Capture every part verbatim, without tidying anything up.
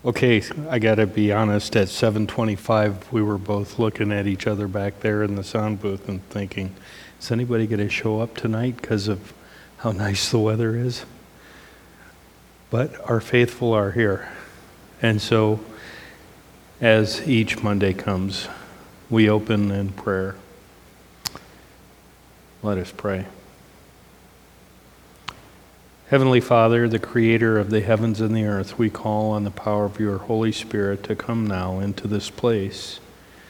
Okay, I gotta be honest, at seven twenty-five, we were both looking at each other back there in the sound booth and thinking, is anybody gonna show up tonight because of how nice the weather is? But our faithful are here. And so, as each Monday comes, we open in prayer. Let us pray. Heavenly Father, the creator of the heavens and the earth, we call on the power of your Holy Spirit to come now into this place.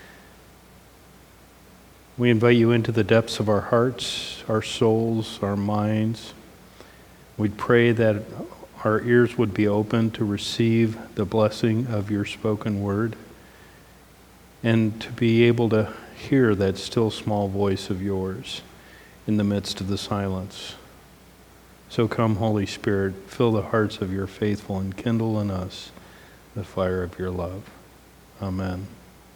We invite you into the depths of our hearts, our souls, our minds. We pray that our ears would be open to receive the blessing of your spoken word and to be able to hear that still small voice of yours in the midst of the silence. So come, Holy Spirit, fill the hearts of your faithful and kindle in us the fire of your love. Amen.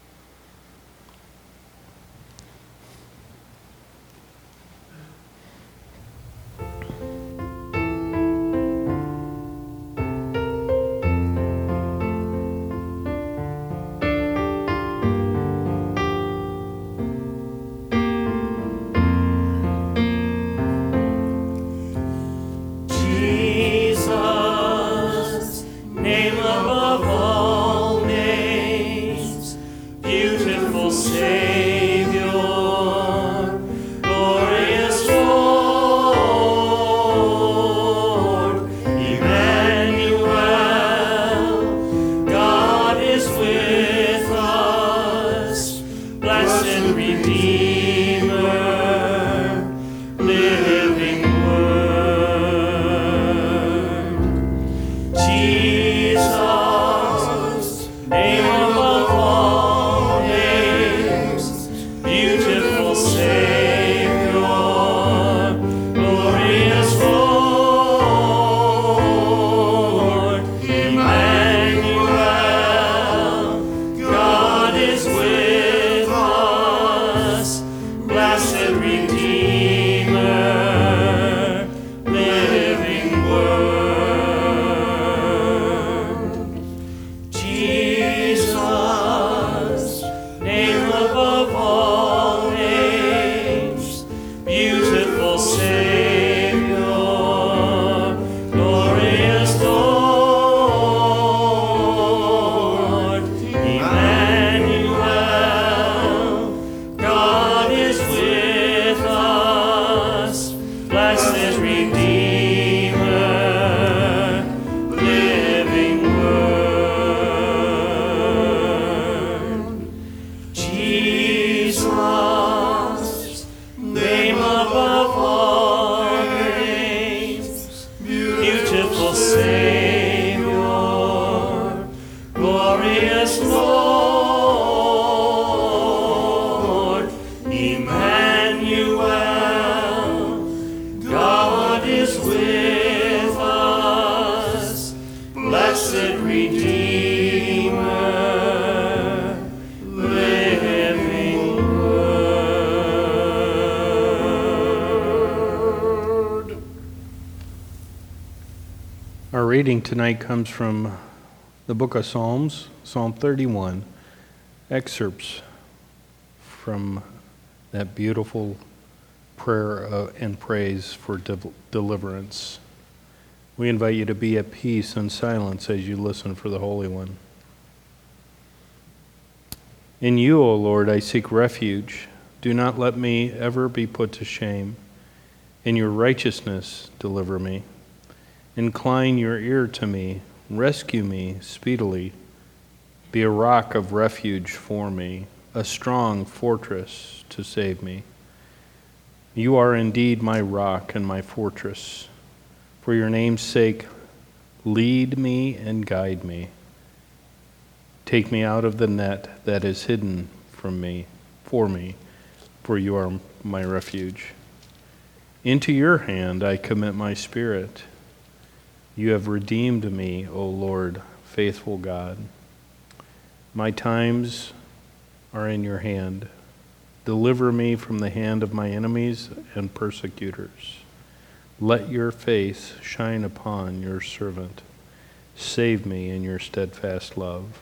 Our reading tonight comes from the book of Psalms, Psalm thirty-one, excerpts from that beautiful prayer uh, and praise for de- deliverance. We invite you to be at peace and silence as you listen for the Holy One. In you, O Lord, I seek refuge. Do not let me ever be put to shame. In your righteousness, deliver me. Incline your ear to me, rescue me speedily. Be a rock of refuge for me, a strong fortress to save me. You are indeed my rock and my fortress. For your name's sake, lead me and guide me. Take me out of the net that is hidden from me, for me, for you are my refuge. Into your hand I commit my spirit. You have redeemed me, O Lord, faithful God. My times are in your hand. Deliver me from the hand of my enemies and persecutors. Let your face shine upon your servant. Save me in your steadfast love.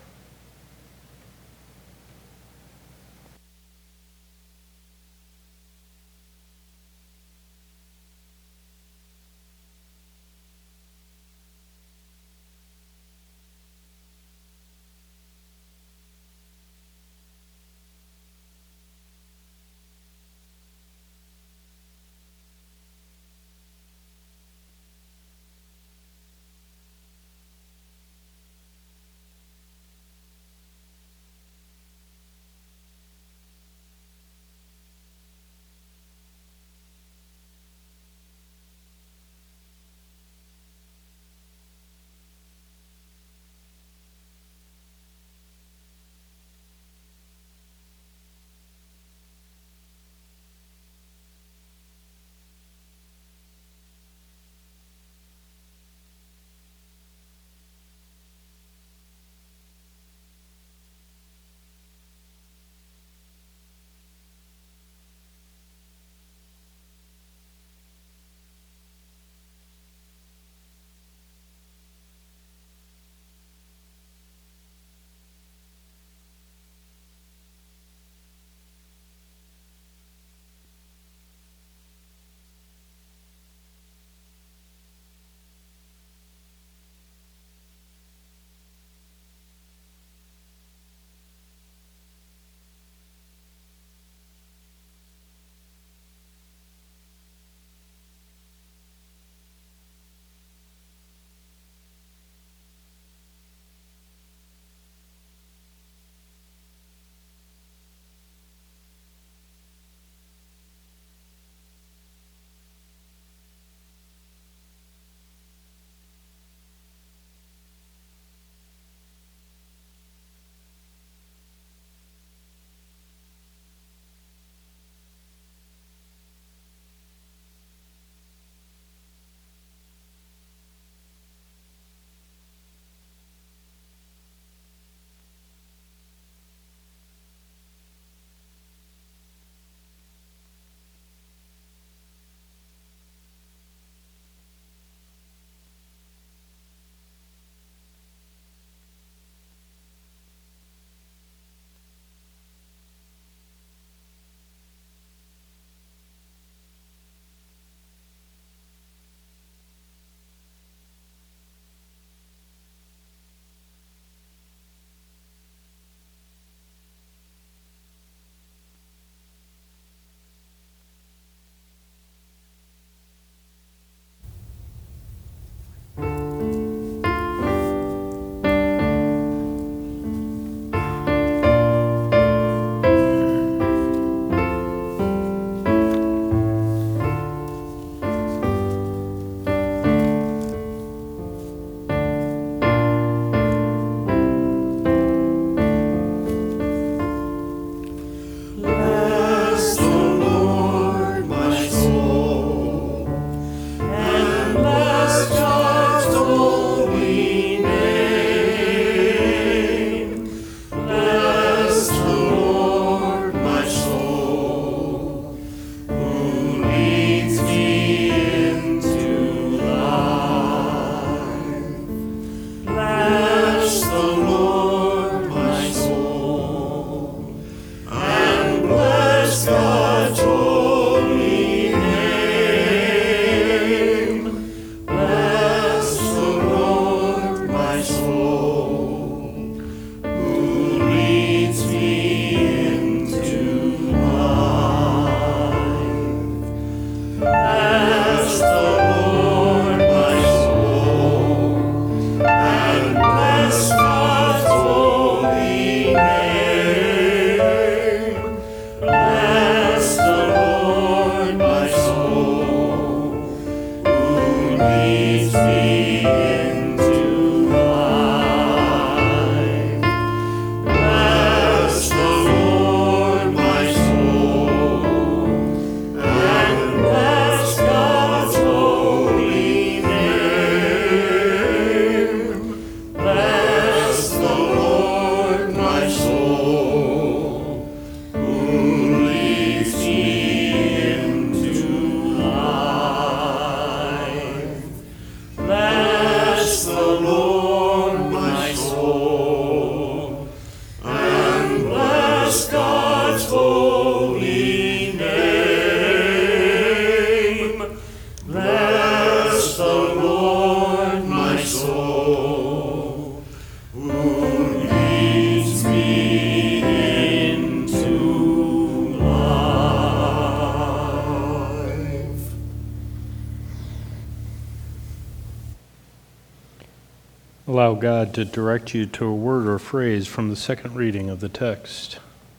allow God to direct you to a word or phrase from the second reading of the text.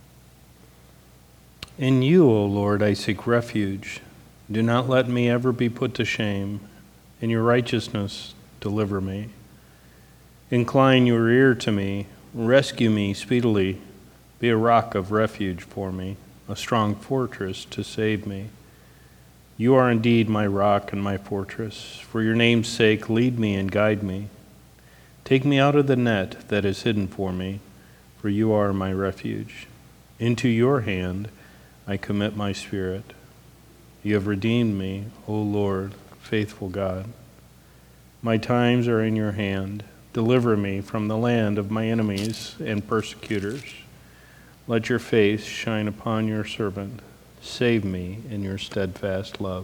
In you, O Lord, I seek refuge. Do not let me ever be put to shame. In your righteousness, deliver me. Incline your ear to me. Rescue me speedily. Be a rock of refuge for me, a strong fortress to save me. You are indeed my rock and my fortress. For your name's sake, lead me and guide me. Take me out of the net that is hidden for me, for you are my refuge. Into your hand I commit my spirit. You have redeemed me, O Lord, faithful God. My times are in your hand. Deliver me from the land of my enemies and persecutors. Let your face shine upon your servant. Save me in your steadfast love.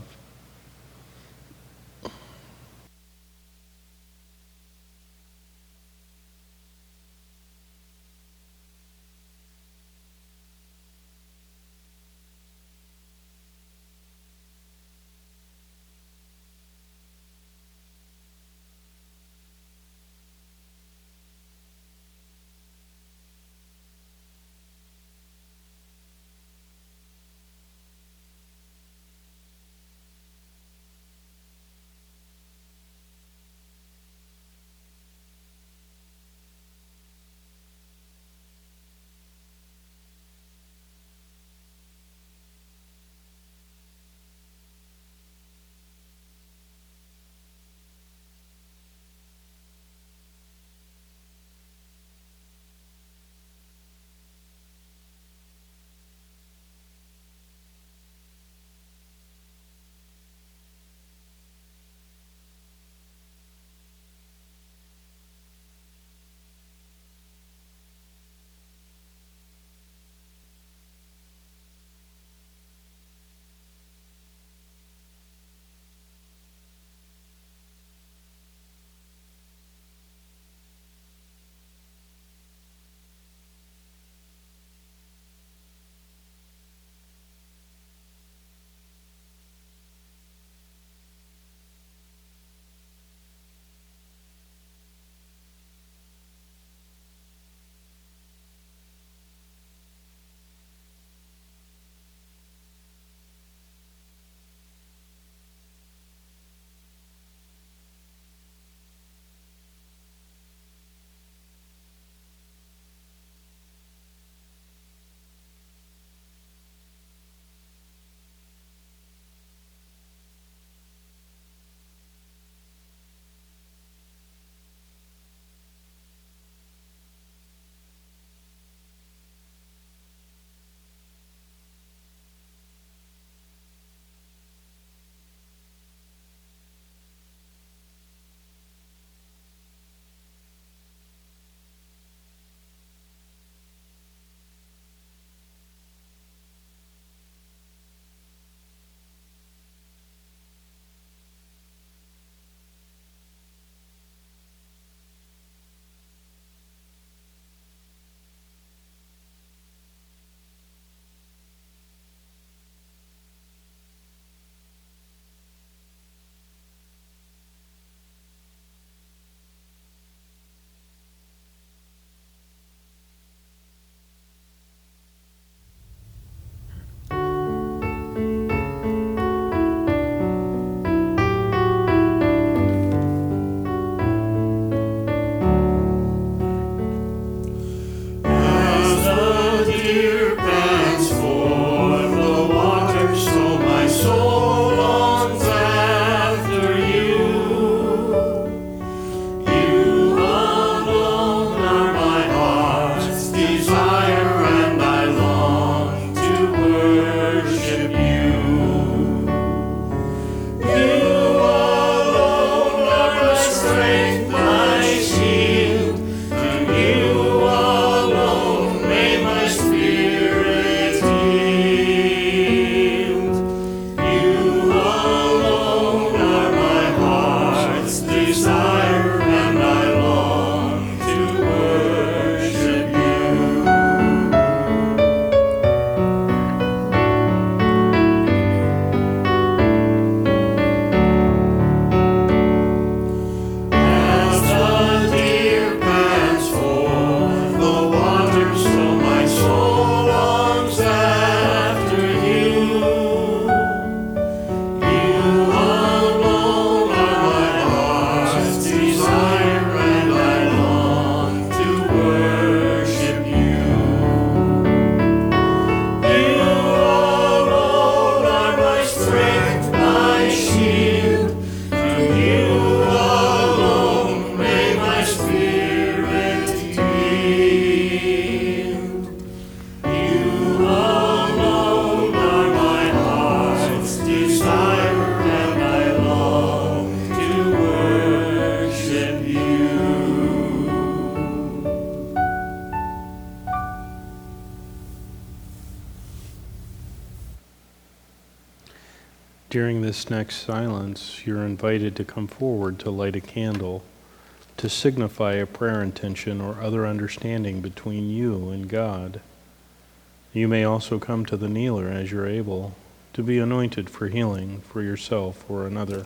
During this next silence, you're invited to come forward to light a candle, to signify a prayer intention or other understanding between you and God. You may also come to the kneeler as you're able, to be anointed for healing for yourself or another.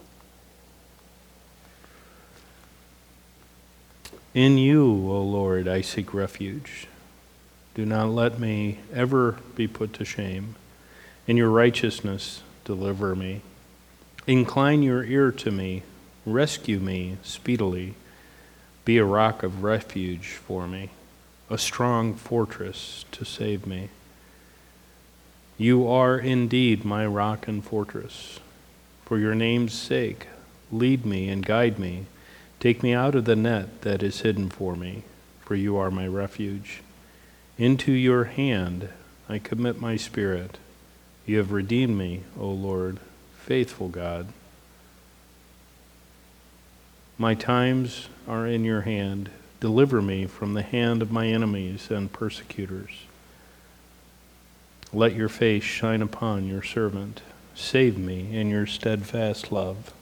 In you, O Lord, I seek refuge. Do not let me ever be put to shame. In your righteousness, deliver me. Incline your ear to me. Rescue me speedily. Be a rock of refuge for me, a strong fortress to save me. You are indeed my rock and fortress. For your name's sake, lead me and guide me. Take me out of the net that is hidden for me, for you are my refuge. Into your hand I commit my spirit. You have redeemed me, O Lord, faithful God. My times are in your hand. Deliver me from the hand of my enemies and persecutors. Let your face shine upon your servant. Save me in your steadfast love.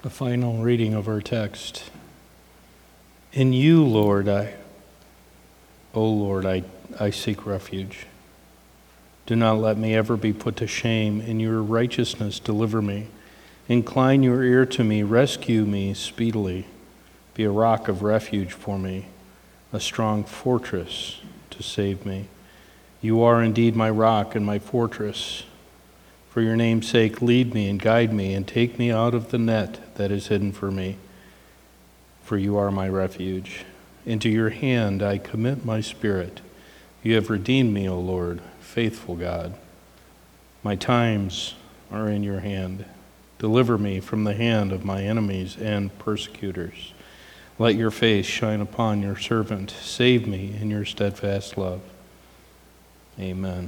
The final reading of our text. In you, Lord, I, O Lord, I, I seek refuge. Do not let me ever be put to shame. In your righteousness, deliver me. Incline your ear to me. Rescue me speedily. Be a rock of refuge for me, a strong fortress to save me. You are indeed my rock and my fortress. For your name's sake, lead me and guide me and take me out of the net that is hidden for me. For you are my refuge. Into your hand I commit my spirit. You have redeemed me, O Lord, faithful God. My times are in your hand. Deliver me from the hand of my enemies and persecutors. Let your face shine upon your servant. Save me in your steadfast love. Amen.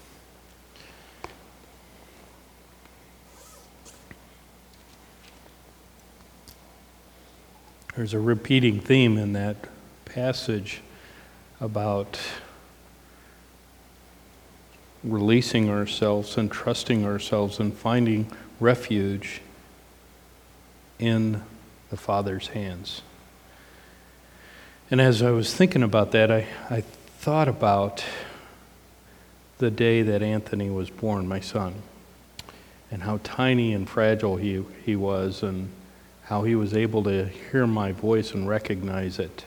There's a repeating theme in that passage about releasing ourselves and trusting ourselves and finding refuge in the Father's hands. And as I was thinking about that, I, I thought about the day that Anthony was born, my son, and how tiny and fragile he, he was, and how he was able to hear my voice and recognize it.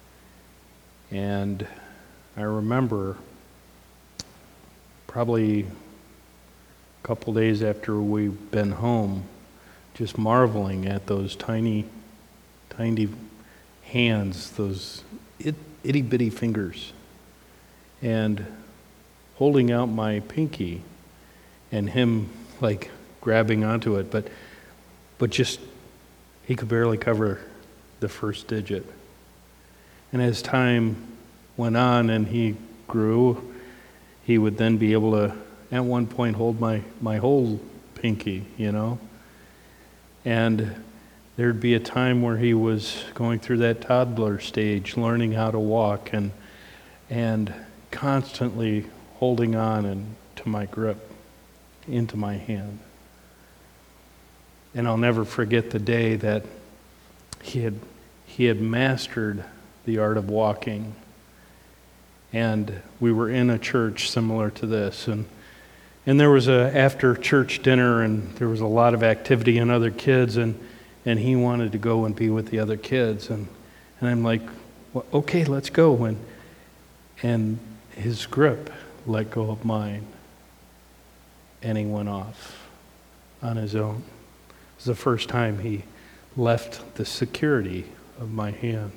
And I remember probably a couple days after we'd been home, just marveling at those tiny, tiny hands, those it, itty-bitty fingers, and holding out my pinky, and him like grabbing onto it, but but just he could barely cover the first digit. And as time went on and he grew, he would then be able to, at one point, hold my, my whole pinky, you know? And there'd be a time where he was going through that toddler stage, learning how to walk, and and constantly holding on and to my grip, into my hand. And I'll never forget the day that he had he had mastered the art of walking. And we were in a church similar to this, and and there was a after church dinner, and there was a lot of activity and other kids, and and he wanted to go and be with the other kids, and and I'm like, well, okay, let's go. And and his grip let go of mine, and he went off on his own. It was the first time he left the security of my hand.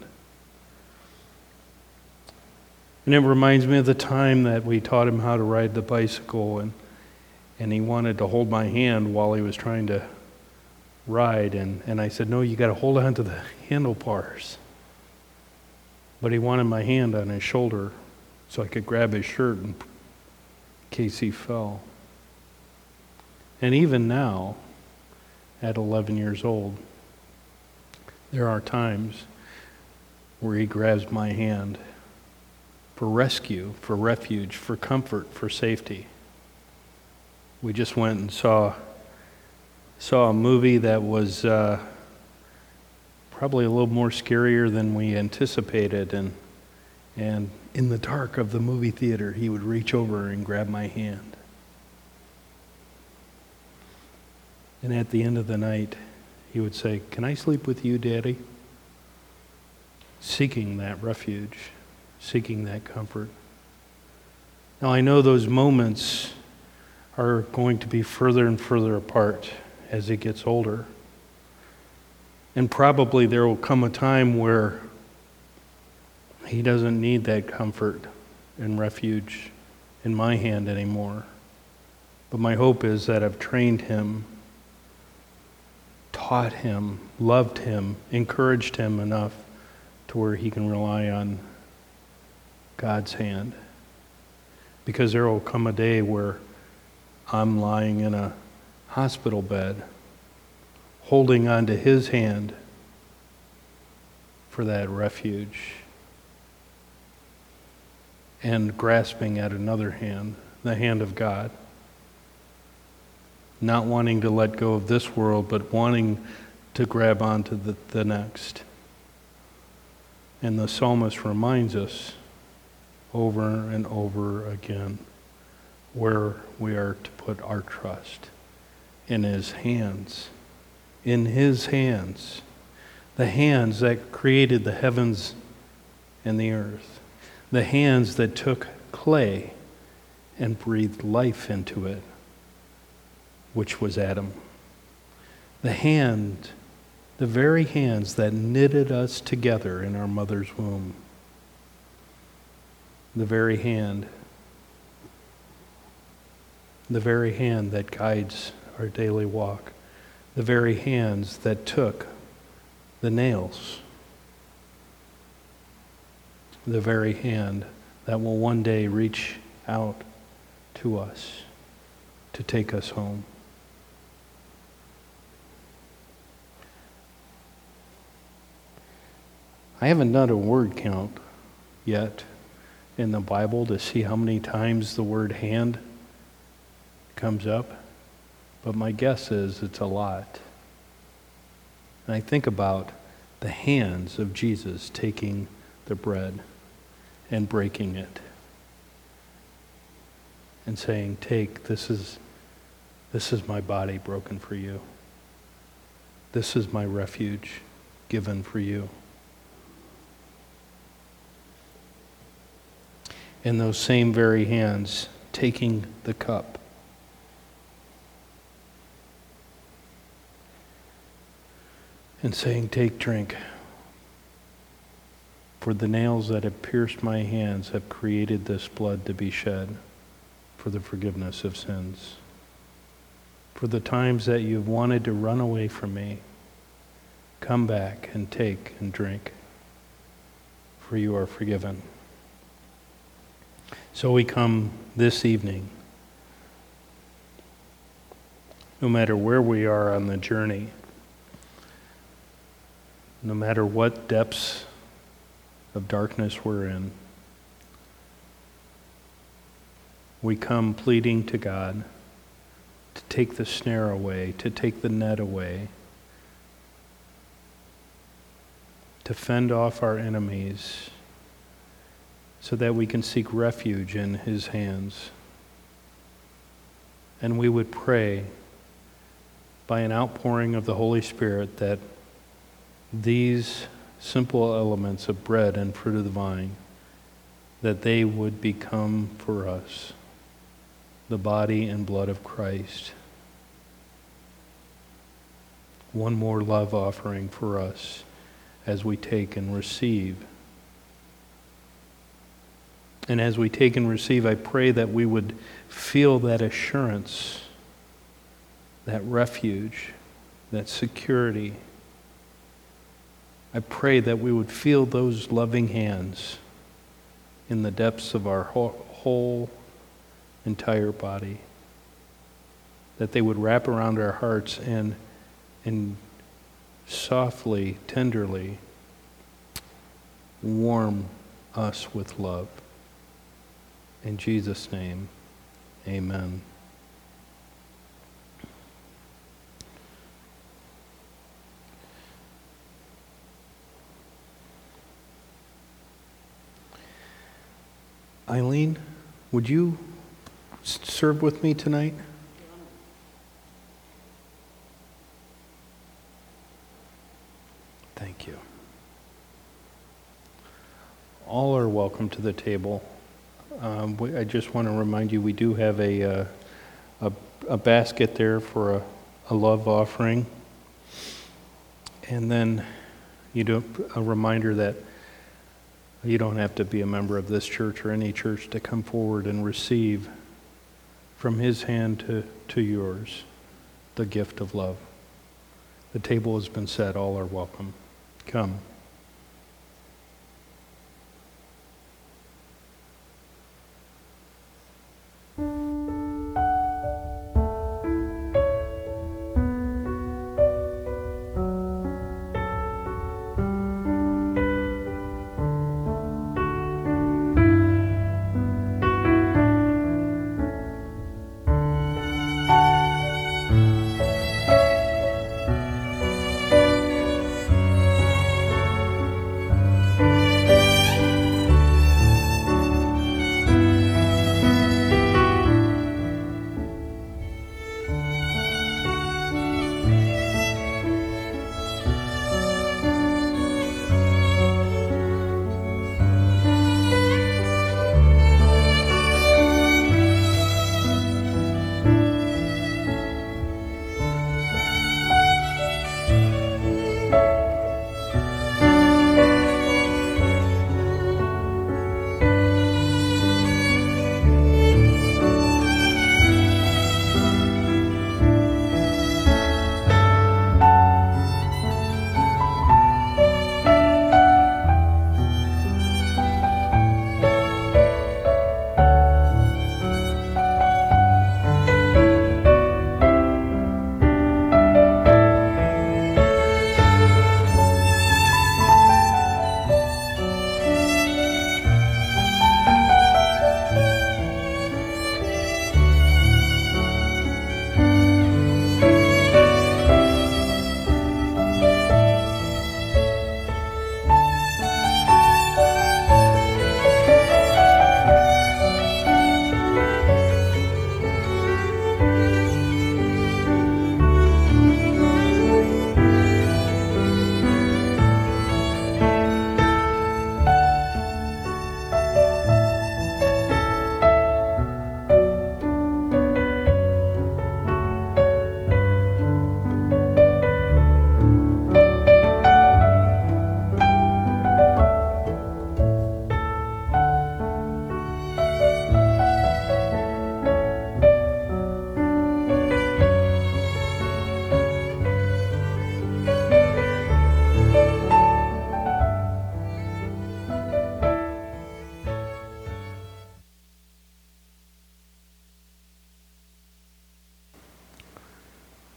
And it reminds me of the time that we taught him how to ride the bicycle, and and he wanted to hold my hand while he was trying to ride, and, and I said, no, you got to hold on to the handlebars. But he wanted my hand on his shoulder so I could grab his shirt in case he fell. And even now, at eleven years old, there are times where he grabs my hand for rescue, for refuge, for comfort, for safety. We just went and saw saw a movie that was uh, probably a little more scarier than we anticipated, and and in the dark of the movie theater, he would reach over and grab my hand. And at the end of the night, he would say, "Can I sleep with you, Daddy?" Seeking that refuge, seeking that comfort. Now I know those moments are going to be further and further apart as he gets older. And probably there will come a time where he doesn't need that comfort and refuge in my hand anymore. But my hope is that I've trained him, taught him, loved him, encouraged him enough to where he can rely on God's hand. Because there will come a day where I'm lying in a hospital bed, holding on to his hand for that refuge, and grasping at another hand, the hand of God. Not wanting to let go of this world, but wanting to grab onto the, the next. And the psalmist reminds us over and over again where we are to put our trust. In his hands. In his hands. The hands that created the heavens and the earth. The hands that took clay and breathed life into it, which was Adam. The hand, the very hands that knitted us together in our mother's womb. The very hand, the very hand that guides our daily walk. The very hands that took the nails. The very hand that will one day reach out to us to take us home. I haven't done a word count yet in the Bible to see how many times the word hand comes up, but my guess is it's a lot. And I think about the hands of Jesus taking the bread and breaking it and saying, take, this is, this is my body broken for you. This is my refuge given for you. And those same very hands taking the cup. And saying, take, drink. For the nails that have pierced my hands have created this blood to be shed for the forgiveness of sins. For the times that you've wanted to run away from me, come back and take and drink, for you are forgiven. So we come this evening, no matter where we are on the journey, no matter what depths of darkness we're in, we come pleading to God to take the snare away, to take the net away, to fend off our enemies so that we can seek refuge in his hands. And we would pray by an outpouring of the Holy Spirit that these simple elements of bread and fruit of the vine, that they would become for us the body and blood of Christ. One more love offering for us as we take and receive. And as we take and receive, I pray that we would feel that assurance, that refuge, that security. I pray that we would feel those loving hands in the depths of our whole, whole entire body, that they would wrap around our hearts and, and softly, tenderly warm us with love. In Jesus' name, amen. Eileen, would you s- serve with me tonight? Thank you. All are welcome to the table. Um, we, I just want to remind you, we do have a uh, a, a basket there for a, a love offering, and then you do a reminder that you don't have to be a member of this church or any church to come forward and receive from his hand to, to yours the gift of love. The table has been set. All are welcome. Come.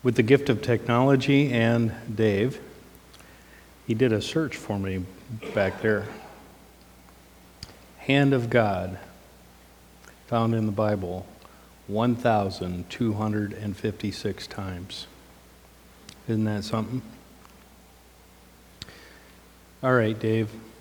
With the gift of technology and Dave, he did a search for me back there. Hand of God, found in the Bible, one thousand two hundred fifty-six times. Isn't that something? All right, Dave.